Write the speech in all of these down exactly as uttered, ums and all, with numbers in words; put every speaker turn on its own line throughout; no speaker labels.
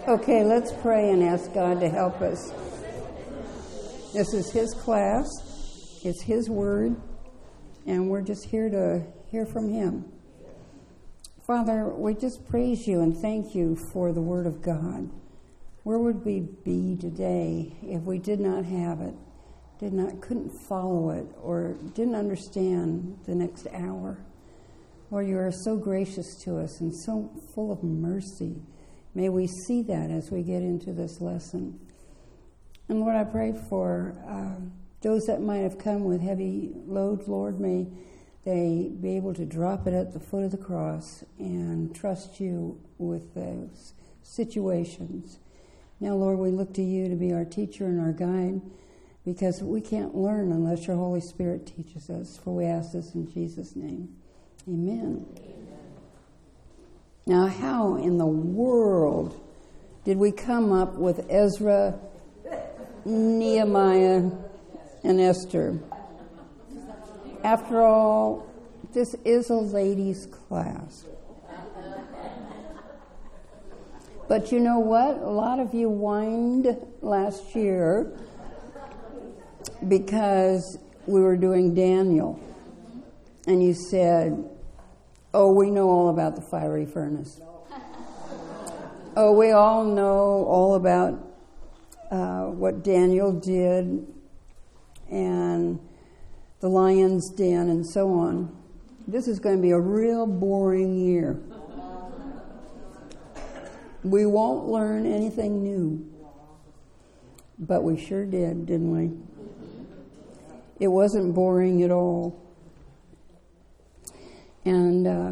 Okay, let's pray and ask God to help us. This is His class. It's His word. And we're just here to hear from Him. Father, we just praise You and thank You for the word of God. Where would we be today if we did not have it, did not, couldn't follow it, or didn't understand the next hour? Lord, You are so gracious to us and so full of mercy. May we see that as we get into this lesson. And Lord, I pray for uh, those that might have come with heavy loads, Lord, may they be able to drop it at the foot of the cross and trust You with those situations. Now, Lord, we look to You to be our teacher and our guide, because we can't learn unless Your Holy Spirit teaches us. For we ask this in Jesus' name. Amen. Now, how in the world did we come up with Ezra, Nehemiah, and Esther? After all, this is a ladies' class. But you know what? A lot of you whined last year because we were doing Daniel. And you said, oh, we know all about the fiery furnace. Oh, we all know all about uh, what Daniel did and the lion's den and so on. This is going to be a real boring year. We won't learn anything new. But we sure did, didn't we? It wasn't boring at all. And uh,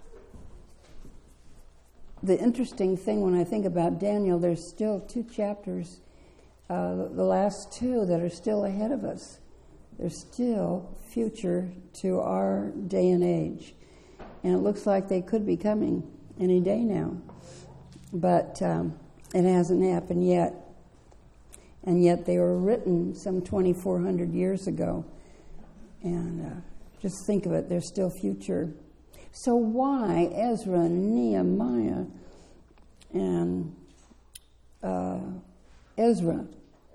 the interesting thing when I think about Daniel, there's still two chapters, uh, the last two that are still ahead of us. They're still future to our day and age. And it looks like they could be coming any day now. But um, it hasn't happened yet. And yet they were written some twenty-four hundred years ago. And uh, just think of it, they're still future. So why Ezra and Nehemiah and uh, Ezra?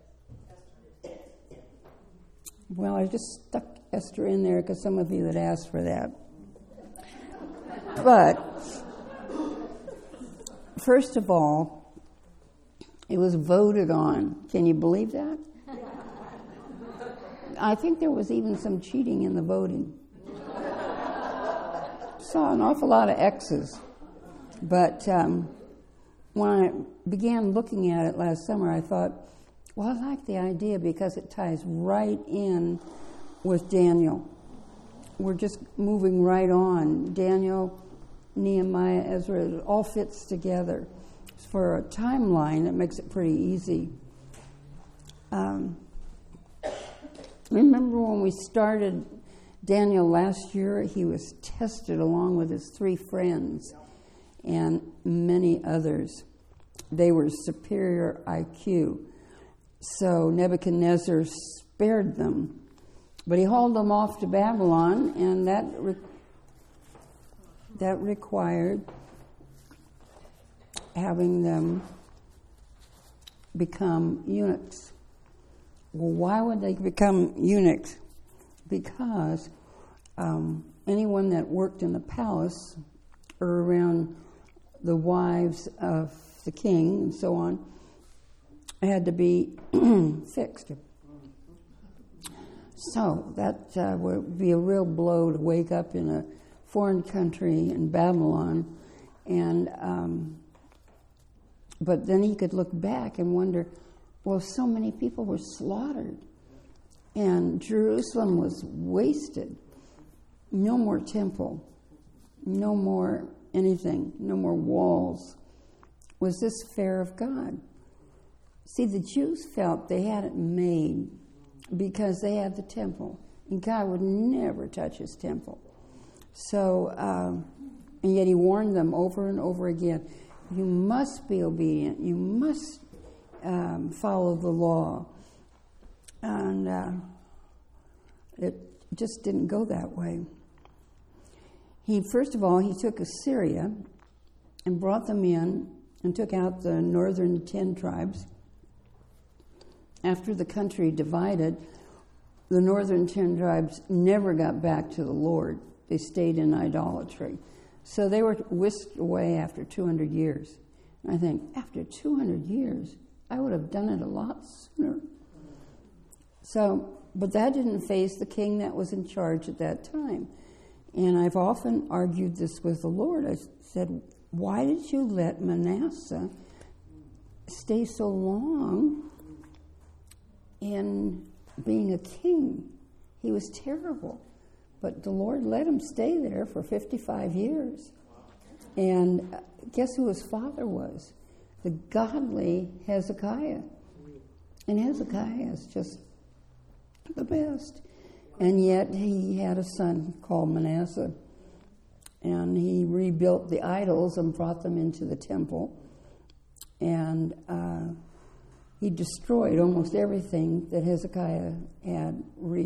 Well, I just stuck Esther in there because some of you had asked for that. But first of all, it was voted on. Can you believe that? I think there was even some cheating in the voting. Saw an awful lot of X's. But um, when I began looking at it last summer, I thought, well, I like the idea because it ties right in with Daniel. We're just moving right on. Daniel, Nehemiah, Ezra, it all fits together. For a timeline, it makes it pretty easy. Um, remember when we started Daniel last year? He was tested along with his three friends and many others. They were superior I Q. So Nebuchadnezzar spared them. But he hauled them off to Babylon, and that re- that required having them become eunuchs. Well, why would they become eunuchs? Because um, anyone that worked in the palace or around the wives of the king and so on had to be fixed. So that uh, would be a real blow to wake up in a foreign country in Babylon. And um, but then he could look back and wonder, well, so many people were slaughtered and Jerusalem was wasted. No more temple, no more anything, no more walls. Was this fair of God? See, the Jews felt they had it made because they had the temple, and God would never touch His temple. So, um, and yet He warned them over and over again, you must be obedient, you must um, follow the law. And uh, it just didn't go that way. He, first of all, he took Assyria and brought them in and took out the northern ten tribes. After the country divided, the northern ten tribes never got back to the Lord. They stayed in idolatry. So they were whisked away after two hundred years. And I think, after two hundred years, I would have done it a lot sooner. So, but that didn't faze the king that was in charge at that time. And I've often argued this with the Lord. I said, why did you let Manasseh stay so long in being a king? He was terrible. But the Lord let him stay there for fifty-five years. And guess who his father was? The godly Hezekiah. And Hezekiah is just the best. And yet he had a son called Manasseh. And he rebuilt the idols and brought them into the temple. And uh, he destroyed almost everything that Hezekiah had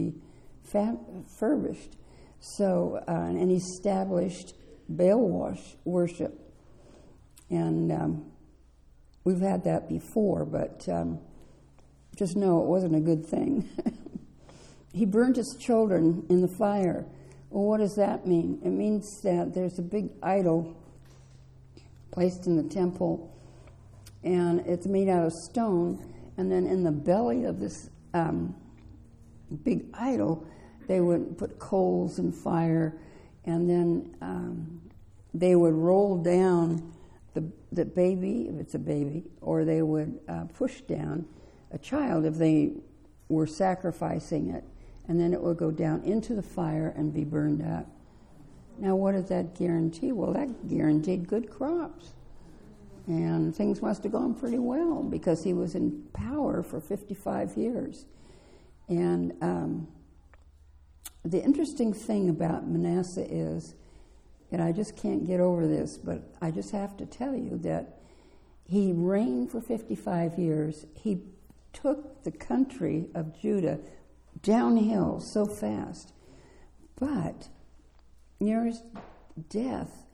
refurbished. So, uh, and he established Baal wash, worship. And um, we've had that before, but um, just know it wasn't a good thing. He burned his children in the fire. Well, what does that mean? It means that there's a big idol placed in the temple, and it's made out of stone, and then in the belly of this um, big idol, they would put coals and fire, and then um, they would roll down the the baby, if it's a baby, or they would uh, push down a child if they were sacrificing it, and then it would go down into the fire and be burned up. Now, what did that guarantee? Well, that guaranteed good crops. And things must have gone pretty well because he was in power for fifty-five years. And um, the interesting thing about Manasseh is, and I just can't get over this, but I just have to tell you that he reigned for fifty-five years. He took the country of Judah downhill so fast. But near his death,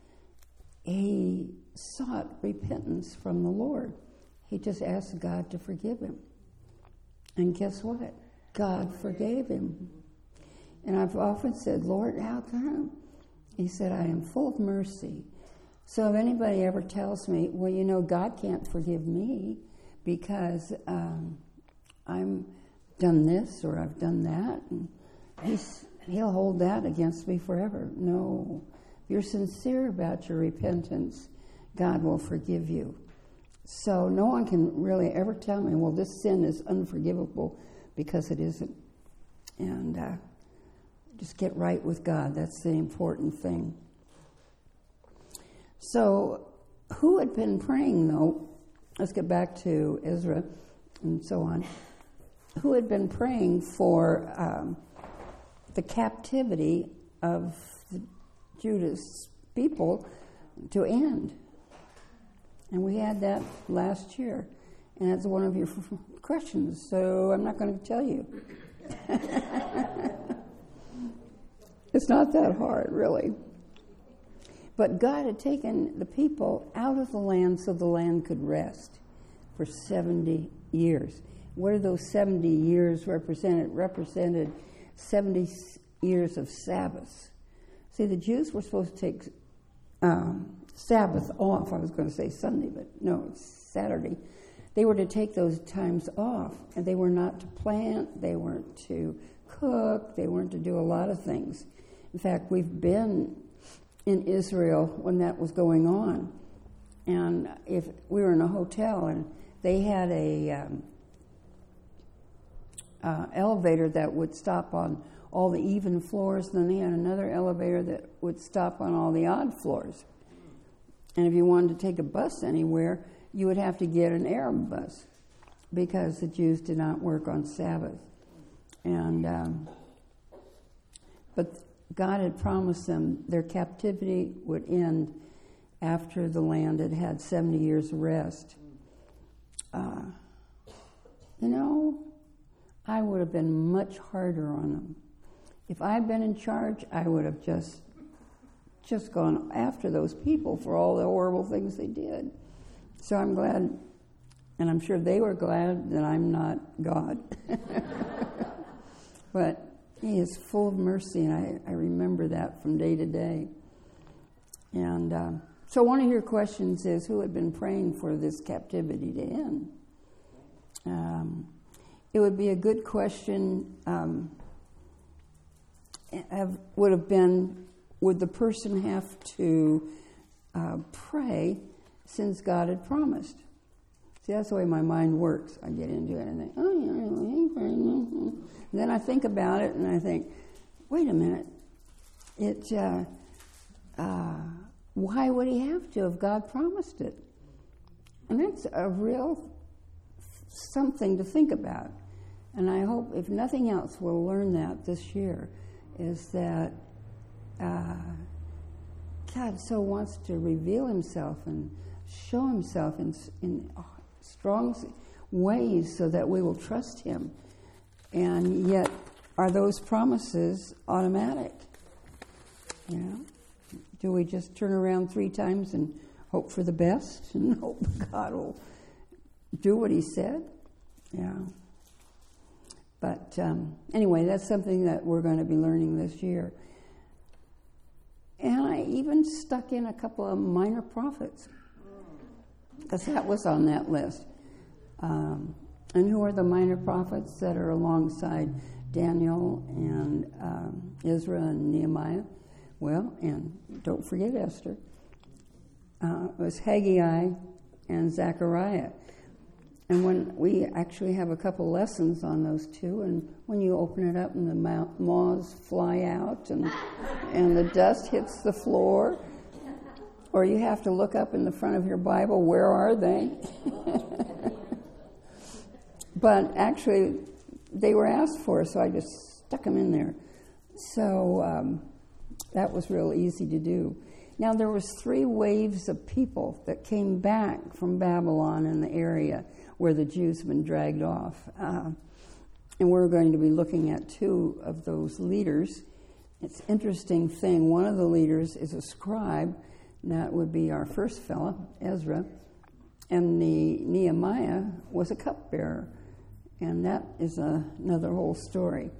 he sought repentance from the Lord. He just asked God to forgive him. And guess what? God forgave him. And I've often said, Lord, how come? He said, I am full of mercy. So if anybody ever tells me, well, you know, God can't forgive me because um, I'm done this or I've done that, and he's, he'll hold that against me forever. No. If you're sincere about your repentance, God will forgive you. So no one can really ever tell me, well, this sin is unforgivable, because it isn't. And uh, just get right with God. That's the important thing. So who had been praying, though? Let's get back to Ezra and so on. Who had been praying for um, the captivity of the Judah's people to end? And we had that last year. And that's one of your questions, so I'm not going to tell you. It's not that hard, really. But God had taken the people out of the land so the land could rest for seventy years. What do those seventy years represent? It represented seventy years of Sabbaths. See, the Jews were supposed to take um, Sabbath off. I was going to say Sunday, but no, it's Saturday. They were to take those times off, and they were not to plant, they weren't to cook, they weren't to do a lot of things. In fact, we've been in Israel when that was going on, and if we were in a hotel and they had a um, uh, elevator that would stop on all the even floors, and then they had another elevator that would stop on all the odd floors. And if you wanted to take a bus anywhere, you would have to get an Arab bus because the Jews did not work on Sabbath. And um, but God had promised them their captivity would end after the land had had seventy years of rest. Uh, you know, I would have been much harder on them. If I'd been in charge, I would have just just gone after those people for all the horrible things they did. So I'm glad, and I'm sure they were glad that I'm not God. But He is full of mercy, and I, I remember that from day to day. And uh, so one of your questions is, who had been praying for this captivity to end? Um, it would be a good question, um, have, would have been, would the person have to uh, pray since God had promised? See, that's the way my mind works. I get into it and I think, oh, yeah, he prayed. And then I think about it and I think, wait a minute. It, uh, uh, why would he have to if God promised it? And that's a real something to think about. And I hope, if nothing else, we'll learn that this year, is that uh, God so wants to reveal himself and show himself in, in strong ways so that we will trust him. And yet, are those promises automatic? You know? Do we just turn around three times and hope for the best and hope God will do what he said? Yeah. But um, anyway, that's something that we're going to be learning this year. And I even stuck in a couple of minor prophets, because that was on that list. Um, and who are the minor prophets that are alongside Daniel and um, Ezra and Nehemiah? Well, and don't forget Esther. Uh, it was Haggai and Zechariah. And when we actually have a couple lessons on those two, and when you open it up and the moths fly out and and the dust hits the floor, or you have to look up in the front of your Bible, where are they? But actually, they were asked for, so I just stuck them in there. So um, that was real easy to do. Now, there was three waves of people that came back from Babylon in the area where the Jews have been dragged off. Uh, and we're going to be looking at two of those leaders. It's an interesting thing. One of the leaders is a scribe, and that would be our first fellow, Ezra. And the Nehemiah was a cupbearer. And that is a, another whole story.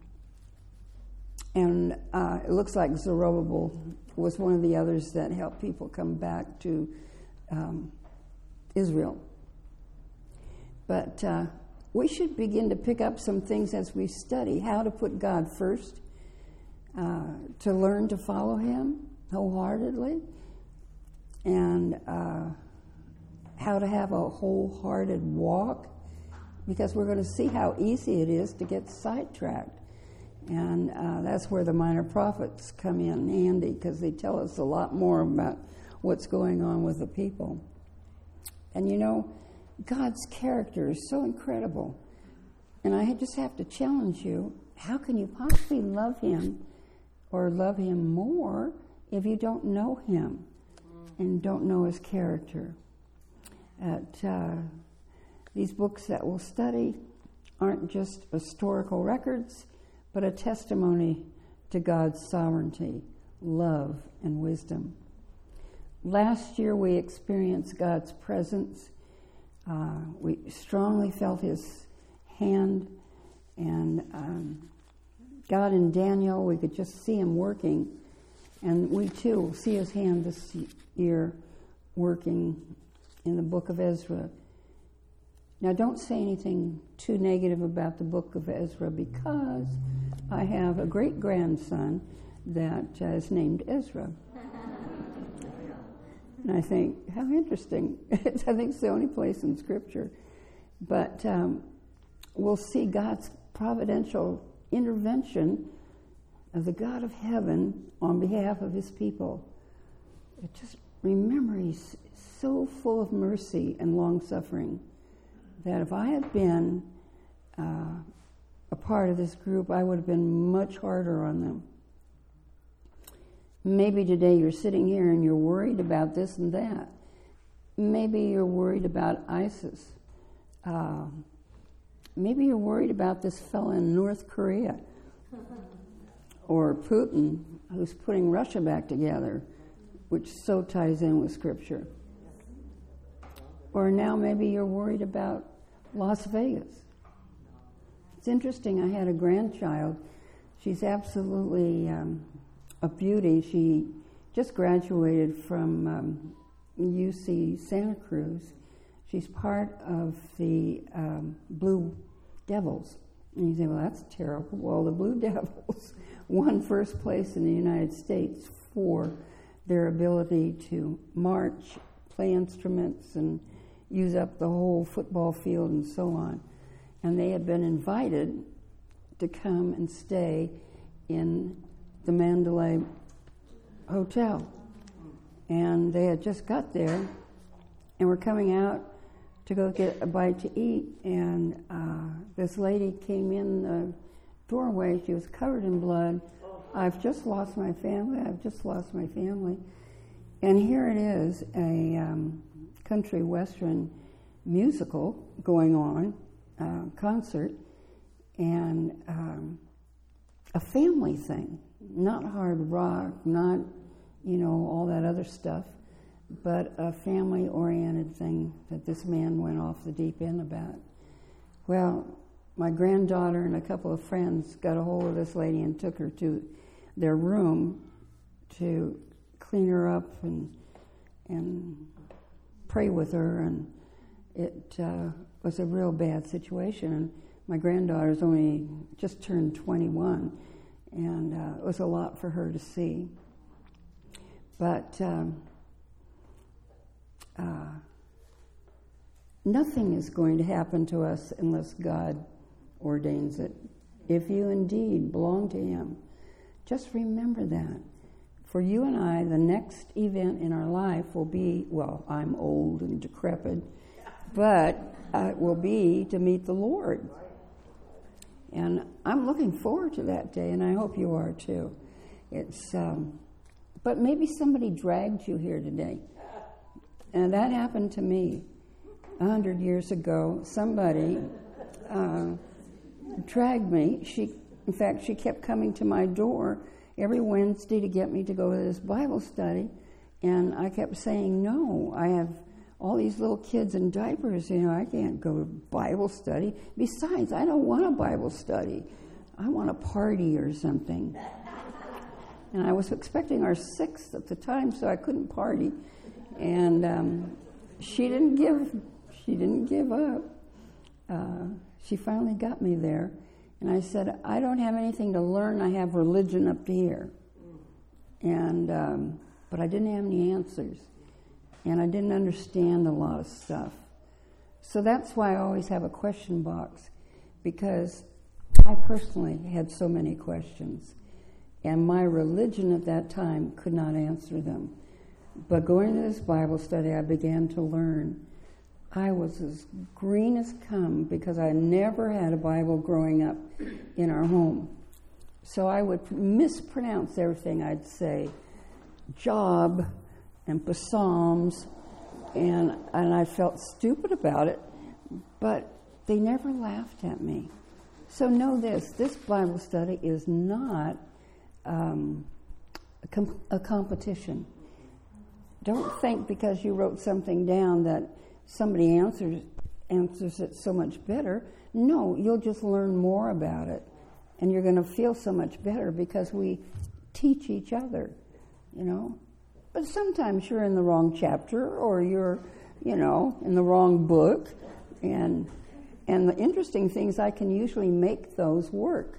And uh, it looks like Zerubbabel was one of the others that helped people come back to um, Israel. But uh, we should begin to pick up some things as we study how to put God first, uh, to learn to follow him wholeheartedly, and uh, how to have a wholehearted walk, because we're going to see how easy it is to get sidetracked. And uh, that's where the minor prophets come in handy, because they tell us a lot more about what's going on with the people. And you know, God's character is so incredible. And I just have to challenge you, how can you possibly love him or love him more if you don't know him and don't know his character? At, uh, these books that we'll study aren't just historical records, but a testimony to God's sovereignty, love, and wisdom. Last year we experienced God's presence. Uh, we strongly felt his hand, and um, God in Daniel, we could just see him working, and we too will see his hand this year working in the book of Ezra. Now, don't say anything too negative about the book of Ezra, because I have a great-grandson that uh, is named Ezra. And I think, how interesting. I think it's the only place in Scripture. But um, we'll see God's providential intervention of the God of heaven on behalf of his people. But just remember, he's so full of mercy and long-suffering that if I had been uh, a part of this group, I would have been much harder on them. Maybe today you're sitting here and you're worried about this and that. Maybe you're worried about ISIS. Uh, maybe you're worried about this fellow in North Korea. Or Putin, who's putting Russia back together, which so ties in with Scripture. Or now maybe you're worried about Las Vegas. It's interesting, I had a grandchild. She's absolutely um, a beauty. She just graduated from um, U C Santa Cruz. She's part of the um, Blue Devils. And you say, well, that's terrible. Well, the Blue Devils won first place in the United States for their ability to march, play instruments, and use up the whole football field and so on. And they had been invited to come and stay in the Mandalay Hotel. And they had just got there and were coming out to go get a bite to eat, and uh, this lady came in the doorway. She was covered in blood. I've just lost my family. I've just lost my family. And here it is, a um, country western musical going on, uh, concert, and um, a family thing, not hard rock, not, you know, all that other stuff, but a family-oriented thing that this man went off the deep end about. Well, my granddaughter and a couple of friends got a hold of this lady and took her to their room to clean her up and and pray with her, and it uh, was a real bad situation. And my granddaughter's only just turned twenty-one, and uh, it was a lot for her to see. But um, Uh, nothing is going to happen to us unless God ordains it. If you indeed belong to Him, just remember that. For you and I, the next event in our life will be, well, I'm old and decrepit, but uh, it will be to meet the Lord. And I'm looking forward to that day, and I hope you are too. It's, um, but maybe somebody dragged you here today. And that happened to me a hundred years ago. Somebody uh, dragged me. She, in fact, she kept coming to my door every Wednesday to get me to go to this Bible study. And I kept saying, no, I have all these little kids in diapers. You know, I can't go to Bible study. Besides, I don't want a Bible study. I want a party or something. And I was expecting our sixth at the time, so I couldn't party. And um, she didn't give. She didn't give up. Uh, she finally got me there, and I said, "I don't have anything to learn. I have religion up to here." And um, but I didn't have any answers, and I didn't understand a lot of stuff. So that's why I always have a question box, because I personally had so many questions, and my religion at that time could not answer them. But going to this Bible study, I began to learn. I was as green as come because I never had a Bible growing up in our home. So I would mispronounce everything I'd say. Job and Psalms, and, and I felt stupid about it, but they never laughed at me. So know this, this Bible study is not um, a, com- a competition. Don't think because you wrote something down that somebody answers answers it so much better. No, you'll just learn more about it, and you're going to feel so much better because we teach each other, you know. But sometimes you're in the wrong chapter, or you're, you know, in the wrong book, and and the interesting thing is I can usually make those work.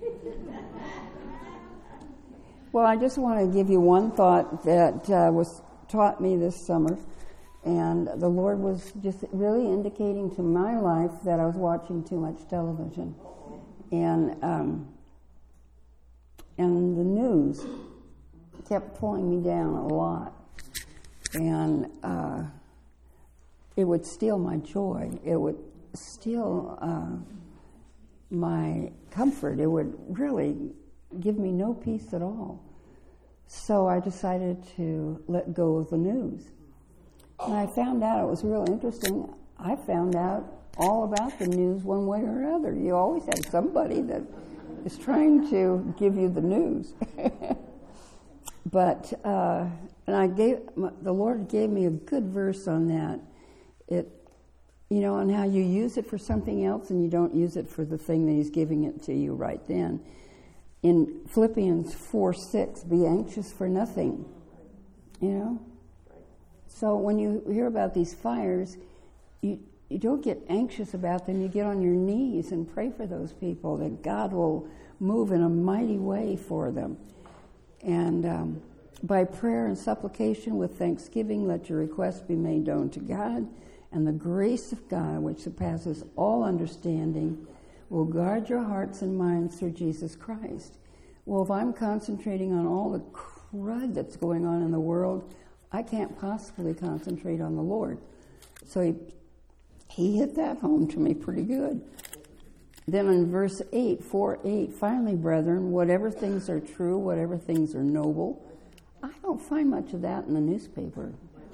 Well, I just want to give you one thought that uh, was taught me this summer, and the Lord was just really indicating to my life that I was watching too much television, and um, and the news kept pulling me down a lot, and uh, it would steal my joy. It would steal uh, my comfort. It would really give me no peace at all. So I decided to let go of the news. And I found out, it was real interesting, I found out all about the news one way or another. You always have somebody that is trying to give you the news. But, uh, and I gave, the Lord gave me a good verse on that. it, you know, and how you use it for something else and you don't use it for the thing that he's giving it to you right then. In Philippians four six, be anxious for nothing, you know. So when you hear about these fires, you, you don't get anxious about them. You get on your knees and pray for those people, that God will move in a mighty way for them. And um, by prayer and supplication with thanksgiving, let your requests be made known to God, and the grace of God, which surpasses all understanding, will guard your hearts and minds through Jesus Christ. Well, if I'm concentrating on all the crud that's going on in the world, I can't possibly concentrate on the Lord. So he, he hit that home to me pretty good. Then in verse eight, four eight, finally, brethren, whatever things are true, whatever things are noble. I don't find much of that in the newspaper.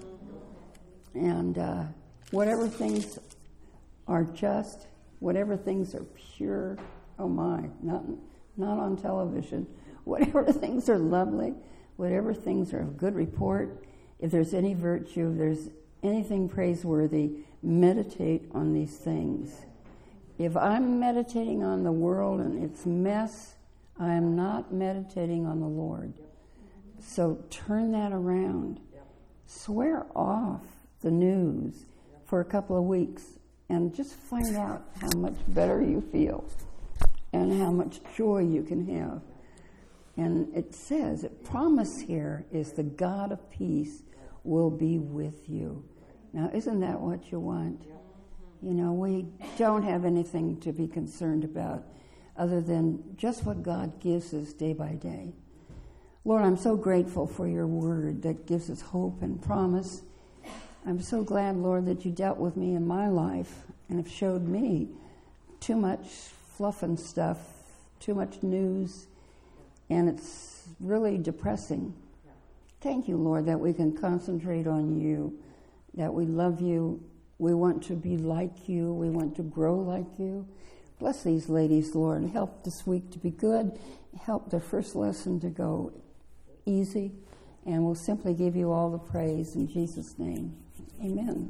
And uh, whatever things are just, whatever things are pure, oh my, not, not on television. Whatever things are lovely, whatever things are of good report, if there's any virtue, if there's anything praiseworthy, meditate on these things. If I'm meditating on the world and its mess, I am not meditating on the Lord. So turn that around. Swear off the news for a couple of weeks and just find out how much better you feel and how much joy you can have. And it says, it promise here is the God of peace will be with you. Now, isn't that what you want? You know, we don't have anything to be concerned about other than just what God gives us day by day. Lord, I'm so grateful for your word that gives us hope and promise. I'm so glad, Lord, that you dealt with me in my life and have showed me too much fluff and stuff, too much news, and it's really depressing. Thank you, Lord, that we can concentrate on you, that we love you, we want to be like you, we want to grow like you. Bless these ladies, Lord, and help this week to be good. Help their first lesson to go easy, and we'll simply give you all the praise in Jesus' name. Amen.